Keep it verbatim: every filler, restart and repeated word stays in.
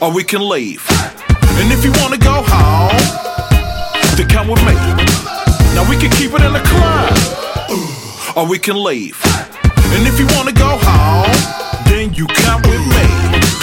or we can leave. And if you wanna go home, then come with me. Now we can keep it in the club, or we can leave. And if you wanna go home, then you come with me.